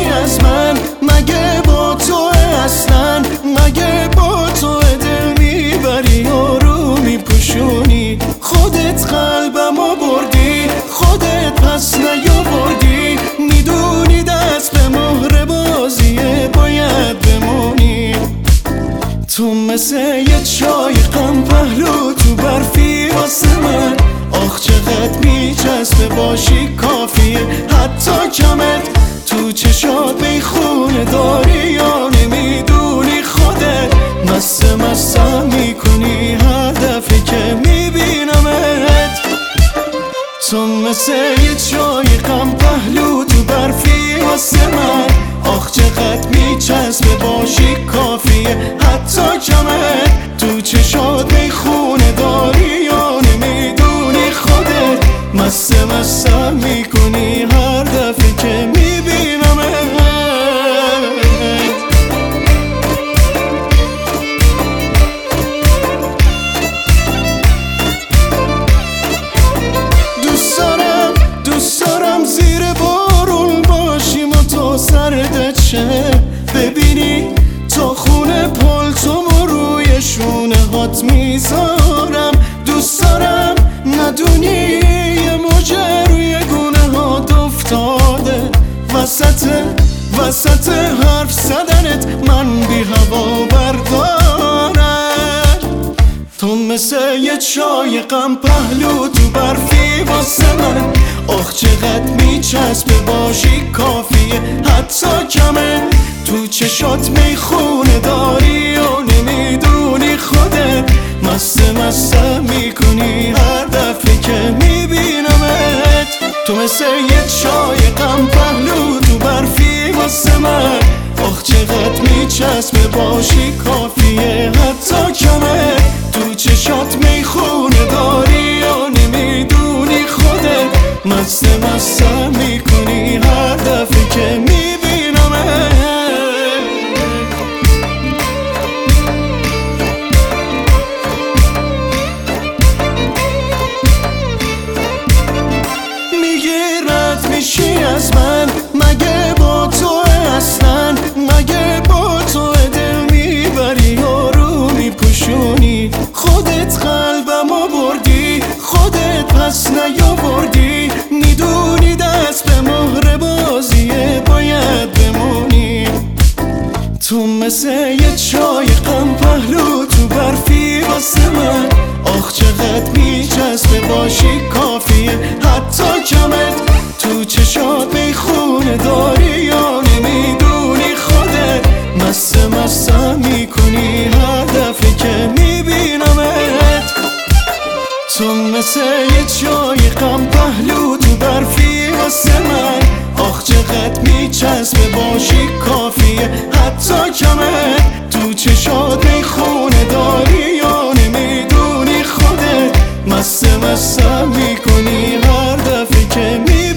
از من؟ مگه با تو اصلا؟ مگه با تو دل میبری یارو میپوشونی؟ خودت قلبمو بردی، خودت پس نیاوردی. میدونی دست به مهر بازیه باید بمونی. تو مثل یه چای غم پهلو تو برفی واسه من. آخ چقدر میچسبه باشی کافیه، حتی کمت تو چشات میخونه داری یا نمیدونی؟ خودت مستم میکنی هر دفعه که میبینمت. تو مثل یه چای غم پهلو تو برفی واسه من. آخ چقدر میچسبه باشی کافیه، حتی کمت تو چشات میخونه داری یا نمیدونی؟ خودت مستم میکنی هر دفعه که میبینمت. دوست دارم زیر بارون باشیم و تو سردت شه، ببینی تا خونه پالتومو روی شونه هات میذارم. دوست دارم ندونی یه موجه روی گونه هات افتاده، وسط حرف زدنت من بی هوا بردارم. تو مثل یه چای غم پهلو تو برفی واسه من. آخ چقدر میچسبه باشی کافیه، حتی کمه تو چشات میخونه داری و نمیدونی؟ خودت مستم میکنی هر دفعه که میبینمت. تو مثل یه چای غم پهلو تو برفی واسه من. آخ چقدر میچسبه باشی کافیه، حتی کمه تو چشات میخونه داری یا نمیدونی؟ خودت مستم میکنی هر دفعه که میبینمت. میگیرد میشی از من؟ مگه با تو اصلا؟ مگه با تو دل میبری یارو میپوشونی؟ خودت قلبمو بردی، خودت پس نیاوردی. میدونی دست به مهر بازیه باید بمونی. تو مثل یه چای غم پهلو تو برفی واسه من. آخ چقدر میچسبه باشی کافیه، حتی کمت تو چشات میخونه داری یا نمیدونی؟ خودت مستم میکنی هر دفعه که میبینمت. تو مثل یه چای غم پهلو تو برفی واسه من. آخ چقدر میچسبه باشی کافیه، حتی کمت تو چشات میخونه داری یا نمیدونی؟ خودت مستم میکنی هر دفعه که میبینمت.